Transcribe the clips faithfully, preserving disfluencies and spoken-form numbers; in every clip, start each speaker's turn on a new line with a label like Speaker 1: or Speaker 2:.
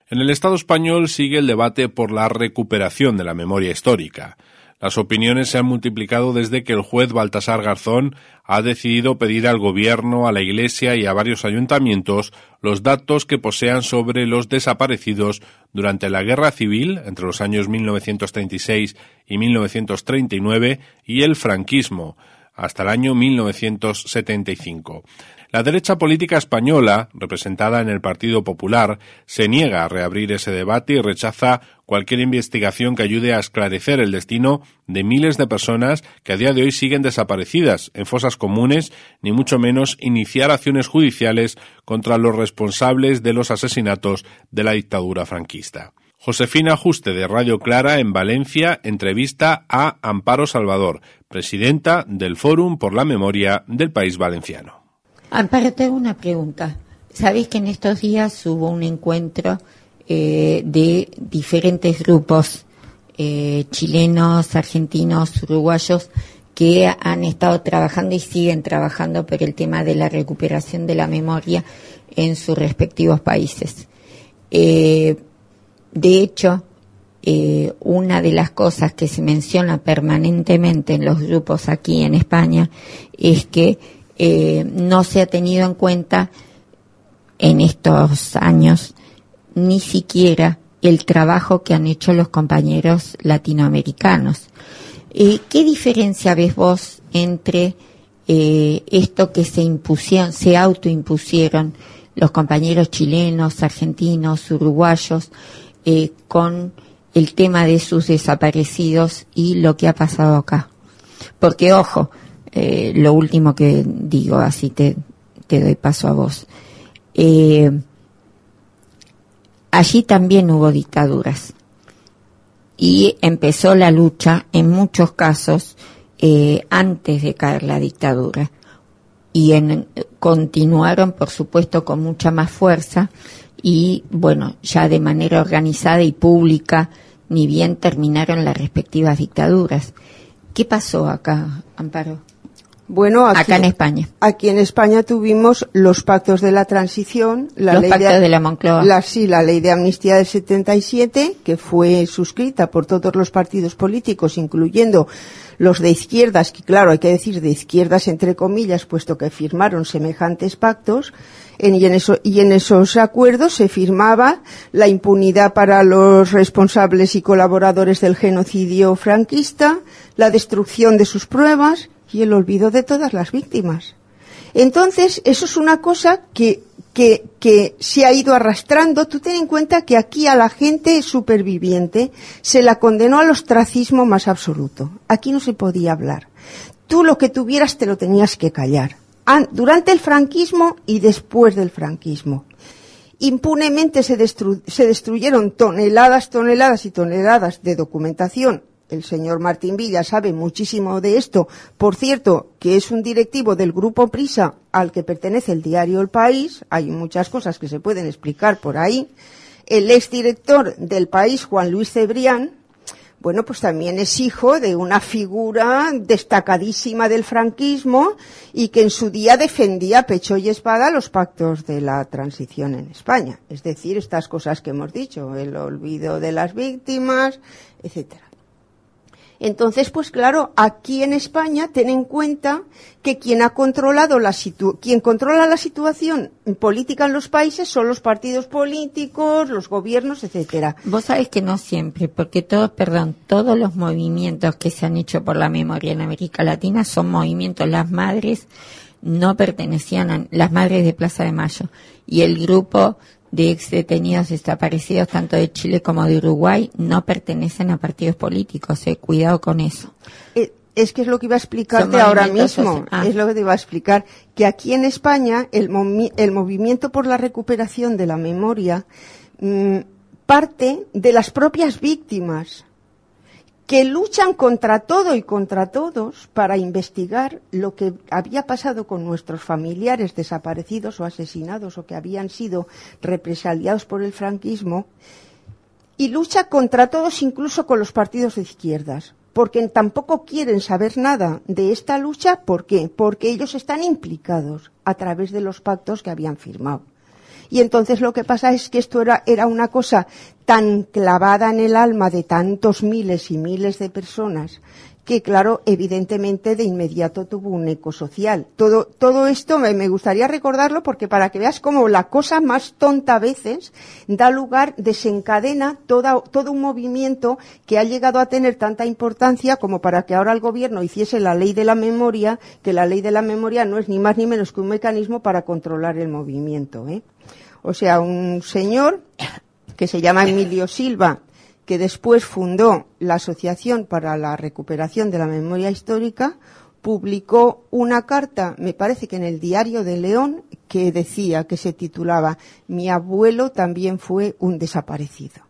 Speaker 1: En el Estado español sigue el debate por la recuperación de la memoria histórica. Las opiniones se han multiplicado desde que el juez Baltasar Garzón ha decidido pedir al Gobierno, a la Iglesia y a varios ayuntamientos los datos que posean sobre los desaparecidos durante la Guerra Civil, entre los años mil novecientos treinta y seis y mil novecientos treinta y nueve, y el franquismo, hasta el año mil novecientos setenta y cinco. La derecha política española, representada en el Partido Popular, se niega a reabrir ese debate y rechaza cualquier investigación que ayude a esclarecer el destino de miles de personas que a día de hoy siguen desaparecidas en fosas comunes, ni mucho menos iniciar acciones judiciales contra los responsables de los asesinatos de la dictadura franquista. Josefina Juste, de Radio Clara, en Valencia, entrevista a Amparo Salvador, presidenta del Fórum por la Memoria del País Valenciano.
Speaker 2: Amparo, te hago una pregunta. Sabéis que en estos días hubo un encuentro eh, de diferentes grupos eh, chilenos, argentinos, uruguayos, que han estado trabajando y siguen trabajando por el tema de la recuperación de la memoria en sus respectivos países. Eh, de hecho, eh, una de las cosas que se menciona permanentemente en los grupos aquí en España es que Eh, no se ha tenido en cuenta en estos años ni siquiera el trabajo que han hecho los compañeros latinoamericanos. Eh, ¿Qué diferencia ves vos entre eh, esto que se impusieron, se autoimpusieron los compañeros chilenos, argentinos, uruguayos, eh, con el tema de sus desaparecidos y lo que ha pasado acá? Porque, ojo, Eh, lo último que digo, así te, te doy paso a vos. Eh, allí también hubo dictaduras y empezó la lucha, en muchos casos, eh, antes de caer la dictadura. Y en, continuaron, por supuesto, con mucha más fuerza y, bueno, ya de manera organizada y pública, ni bien terminaron las respectivas dictaduras. ¿Qué pasó acá, Amparo?
Speaker 3: Bueno, aquí,
Speaker 2: acá en España.
Speaker 3: Aquí en España tuvimos los pactos de la transición, la
Speaker 2: los
Speaker 3: ley
Speaker 2: pactos
Speaker 3: de,
Speaker 2: de la Moncloa.
Speaker 3: La, sí, la ley de amnistía del setenta y siete, que fue suscrita por todos los partidos políticos, incluyendo los de izquierdas, que claro, hay que decir de izquierdas entre comillas, puesto que firmaron semejantes pactos, en, y, en eso, y en esos acuerdos se firmaba la impunidad para los responsables y colaboradores del genocidio franquista, la destrucción de sus pruebas y el olvido de todas las víctimas. Entonces, eso es una cosa que, que, que se ha ido arrastrando. Tú ten en cuenta que aquí a la gente superviviente se la condenó al ostracismo más absoluto. Aquí no se podía hablar. Tú lo que tuvieras te lo tenías que callar. Durante el franquismo y después del franquismo. Impunemente se, destru- se destruyeron toneladas, toneladas y toneladas de documentación. El señor Martín Villa sabe muchísimo de esto. Por cierto, que es un directivo del Grupo Prisa al que pertenece el diario El País. Hay muchas cosas que se pueden explicar por ahí. El exdirector del País, Juan Luis Cebrián, bueno, pues también es hijo de una figura destacadísima del franquismo y que en su día defendía a pecho y espada los pactos de la transición en España. Es decir, estas cosas que hemos dicho, el olvido de las víctimas, etcétera. Entonces, pues claro, aquí en España ten en cuenta que quien ha controlado la situ- quien controla la situación política en los países son los partidos políticos, los gobiernos, etcétera.
Speaker 2: Vos sabés que no siempre, porque todos, perdón, todos los movimientos que se han hecho por la memoria en América Latina son movimientos. Las madres no pertenecían a las madres de Plaza de Mayo y el grupo de ex detenidos desaparecidos tanto de Chile como de Uruguay no pertenecen a partidos políticos, eh, cuidado con eso.
Speaker 3: Eh, es que es lo que iba a explicarte ahora mismo, ah. es lo que te iba a explicar, que aquí en España el, movi- el movimiento por la recuperación de la memoria mmm, parte de las propias víctimas, que luchan contra todo y contra todos para investigar lo que había pasado con nuestros familiares desaparecidos o asesinados o que habían sido represaliados por el franquismo, y lucha contra todos, incluso con los partidos de izquierdas, porque tampoco quieren saber nada de esta lucha. ¿Por qué? Porque ellos están implicados a través de los pactos que habían firmado. Y entonces lo que pasa es que esto era, era una cosa tan clavada en el alma de tantos miles y miles de personas que, claro, evidentemente de inmediato tuvo un eco social. Todo, todo esto me, me gustaría recordarlo porque para que veas cómo la cosa más tonta a veces da lugar, desencadena toda, todo un movimiento que ha llegado a tener tanta importancia como para que ahora el gobierno hiciese la ley de la memoria, que la ley de la memoria no es ni más ni menos que un mecanismo para controlar el movimiento, ¿eh? O sea, un señor que se llama Emilio Silva, que después fundó la Asociación para la Recuperación de la Memoria Histórica, publicó una carta, me parece que en el Diario de León, que decía, que se titulaba «Mi abuelo también fue un desaparecido».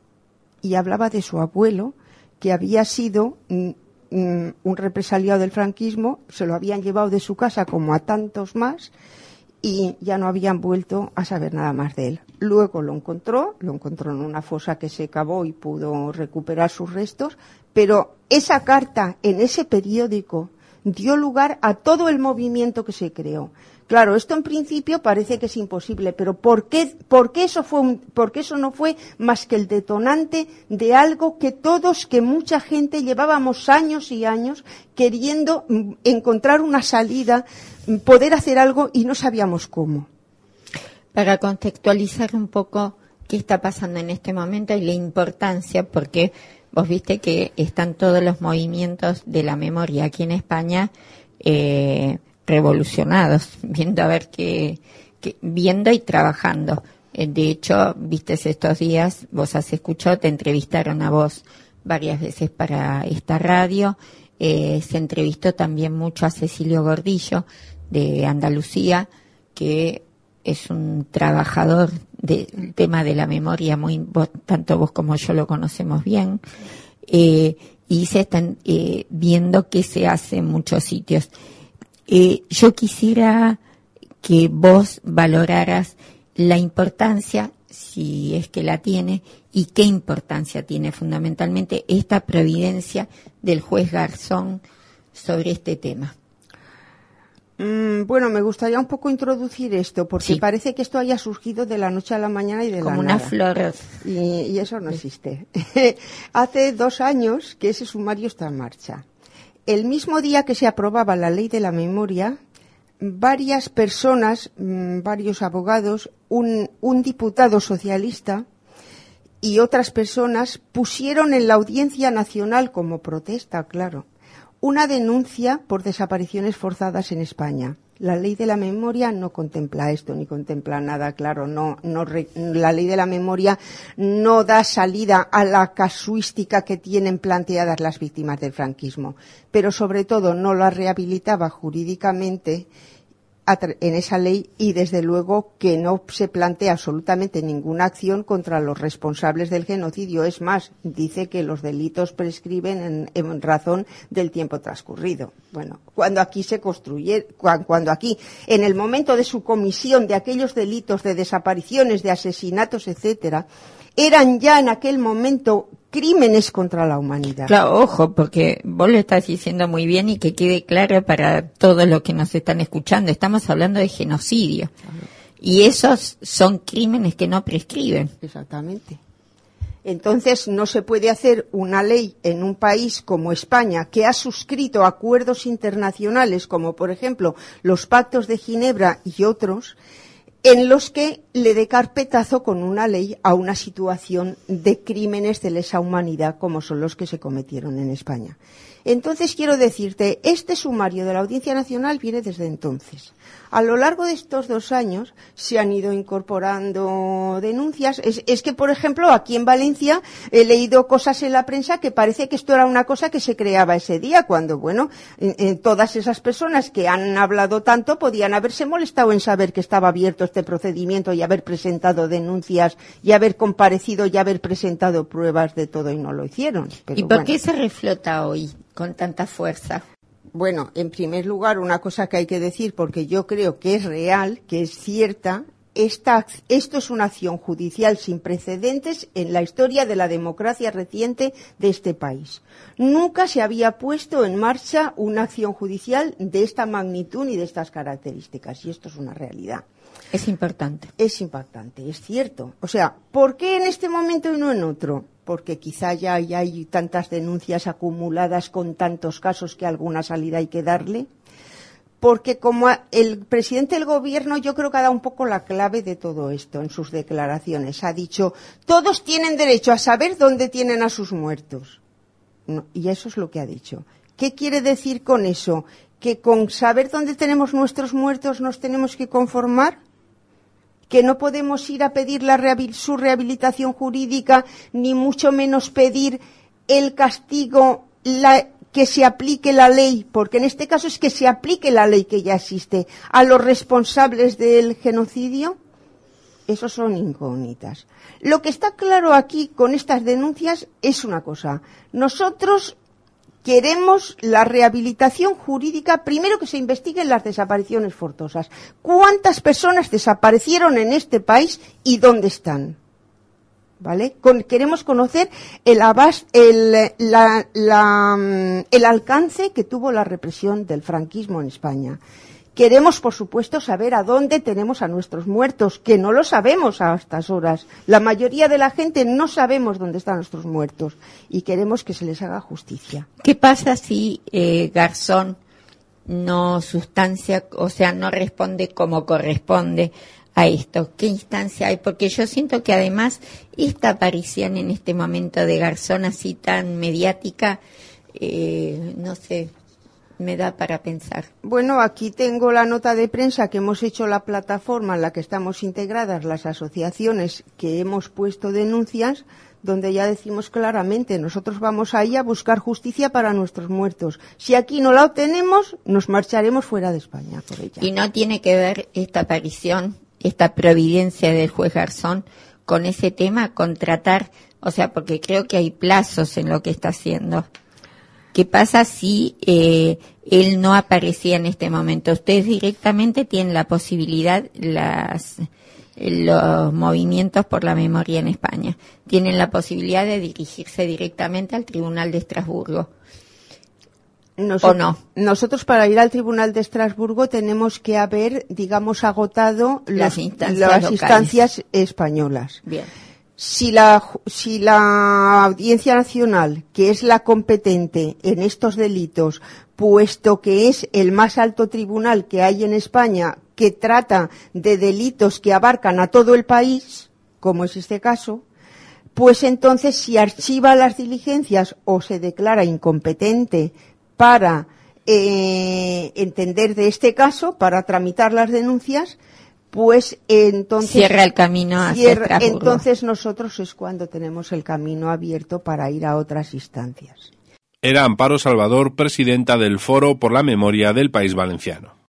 Speaker 3: Y hablaba de su abuelo, que había sido mm, mm, un represaliado del franquismo, se lo habían llevado de su casa como a tantos más, y ya no habían vuelto a saber nada más de él. Luego lo encontró, lo encontró en una fosa que se cavó y pudo recuperar sus restos, pero esa carta en ese periódico dio lugar a todo el movimiento que se creó. Claro, esto en principio parece que es imposible, pero ¿por qué, por qué eso fue un, por qué eso no fue más que el detonante de algo que todos, que mucha gente llevábamos años y años queriendo encontrar una salida, poder hacer algo y no sabíamos cómo?
Speaker 2: Para contextualizar un poco qué está pasando en este momento y la importancia, porque vos viste que están todos los movimientos de la memoria aquí en España eh, revolucionados, viendo a ver qué, qué, viendo y trabajando. Eh, de hecho, vistes estos días, vos has escuchado, te entrevistaron a vos varias veces para esta radio, eh, se entrevistó también mucho a Cecilio Gordillo de Andalucía, que es un trabajador del tema de la memoria, muy vos, tanto vos como yo lo conocemos bien, eh, y se están eh, viendo qué se hace en muchos sitios. Eh, yo quisiera que vos valoraras la importancia, si es que la tiene, y qué importancia tiene fundamentalmente esta providencia del juez Garzón sobre este tema.
Speaker 3: Mm, bueno, me gustaría un poco introducir esto, porque
Speaker 2: sí.
Speaker 3: parece que esto haya surgido de la noche a la mañana y de
Speaker 2: Como
Speaker 3: la nada.
Speaker 2: Como una flor.
Speaker 3: Y, y eso no existe. Hace dos años que ese sumario está en marcha. El mismo día que se aprobaba la ley de la memoria, varias personas, mmm, varios abogados, un, un diputado socialista y otras personas pusieron en la Audiencia Nacional, como protesta, claro, una denuncia por desapariciones forzadas en España. La ley de la memoria no contempla esto, ni contempla nada, claro, no, no, la ley de la memoria no da salida a la casuística que tienen planteadas las víctimas del franquismo, pero sobre todo no la rehabilitaba jurídicamente en esa ley y desde luego que no se plantea absolutamente ninguna acción contra los responsables del genocidio. Es más, dice que los delitos prescriben en, en razón del tiempo transcurrido. Bueno, cuando aquí se construye, cuando aquí, en el momento de su comisión de aquellos delitos de desapariciones, de asesinatos, etcétera, eran ya en aquel momento crímenes contra la humanidad.
Speaker 2: Claro, ojo, porque vos lo estás diciendo muy bien y que quede claro para todos los que nos están escuchando. Estamos hablando de genocidio. Claro. Y esos son crímenes que no prescriben.
Speaker 3: Exactamente. Entonces, no se puede hacer una ley en un país como España, que ha suscrito acuerdos internacionales, como por ejemplo los Pactos de Ginebra y otros, en los que le dé carpetazo con una ley a una situación de crímenes de lesa humanidad como son los que se cometieron en España. Entonces, quiero decirte, este sumario de la Audiencia Nacional viene desde entonces. A lo largo de estos dos años se han ido incorporando denuncias. Es, es que, por ejemplo, aquí en Valencia he leído cosas en la prensa que parece que esto era una cosa que se creaba ese día, cuando, bueno, en, en todas esas personas que han hablado tanto podían haberse molestado en saber que estaba abierto este procedimiento y haber presentado denuncias y haber comparecido y haber presentado pruebas de todo y no lo hicieron. Pero
Speaker 2: ¿Y por
Speaker 3: bueno.
Speaker 2: qué se reflota hoy con tanta fuerza?
Speaker 3: Bueno, en primer lugar, una cosa que hay que decir, porque yo creo que es real, que es cierta, esta, esto es una acción judicial sin precedentes en la historia de la democracia reciente de este país. Nunca se había puesto en marcha una acción judicial de esta magnitud ni de estas características, y esto es una realidad.
Speaker 2: Es importante.
Speaker 3: Es impactante, es cierto. O sea, ¿por qué en este momento y no en otro? Porque quizá ya, ya hay tantas denuncias acumuladas con tantos casos que alguna salida hay que darle. Porque como el presidente del gobierno, yo creo que ha dado un poco la clave de todo esto en sus declaraciones. Ha dicho, todos tienen derecho a saber dónde tienen a sus muertos. No, y eso es lo que ha dicho. ¿Qué quiere decir con eso? ¿Que con saber dónde tenemos nuestros muertos nos tenemos que conformar? ¿Que no podemos ir a pedir la rehabil- su rehabilitación jurídica, ni mucho menos pedir el castigo, la, que se aplique la ley? Porque en este caso es que se aplique la ley que ya existe a los responsables del genocidio. Esos son incógnitas. Lo que está claro aquí con estas denuncias es una cosa. Nosotros queremos la rehabilitación jurídica, primero que se investiguen las desapariciones forzosas. ¿Cuántas personas desaparecieron en este país y dónde están? ¿Vale? Con, queremos conocer el, abas, el, la, la, el alcance que tuvo la represión del franquismo en España. Queremos, por supuesto, saber a dónde tenemos a nuestros muertos, que no lo sabemos a estas horas. La mayoría de la gente no sabemos dónde están nuestros muertos y queremos que se les haga justicia.
Speaker 2: ¿Qué pasa si eh, Garzón no sustancia, o sea, no responde como corresponde a esto? ¿Qué instancia hay? Porque yo siento que además esta aparición en este momento de Garzón así tan mediática, eh, no sé, me da para pensar.
Speaker 3: Bueno, aquí tengo la nota de prensa que hemos hecho la plataforma en la que estamos integradas las asociaciones que hemos puesto denuncias, donde ya decimos claramente, nosotros vamos ahí a buscar justicia para nuestros muertos. Si aquí no la obtenemos, nos marcharemos fuera de España por ella.
Speaker 2: Y no tiene que ver esta aparición, esta providencia del juez Garzón con ese tema, con tratar, o sea, porque creo que hay plazos en lo que está haciendo. ¿Qué pasa si eh, él no aparecía en este momento? Ustedes directamente tienen la posibilidad, las, los movimientos por la memoria en España, tienen la posibilidad de dirigirse directamente al Tribunal de Estrasburgo.
Speaker 3: Nosotros,
Speaker 2: ¿O no?
Speaker 3: Nosotros para ir al Tribunal de Estrasburgo tenemos que haber, digamos, agotado
Speaker 2: las
Speaker 3: los,
Speaker 2: instancias,
Speaker 3: las instancias españolas.
Speaker 2: Bien.
Speaker 3: Si la, si la Audiencia Nacional, que es la competente en estos delitos, puesto que es el más alto tribunal que hay en España, que trata de delitos que abarcan a todo el país, como es este caso, pues entonces si archiva las diligencias o se declara incompetente para eh, entender de este caso, para tramitar las denuncias, pues entonces
Speaker 2: cierra el camino hacia
Speaker 3: cierra,
Speaker 2: Estrasburgo.
Speaker 3: Entonces nosotros es cuando tenemos el camino abierto para ir a otras instancias.
Speaker 1: Era Amparo Salvador, presidenta del Foro por la Memoria del País Valenciano.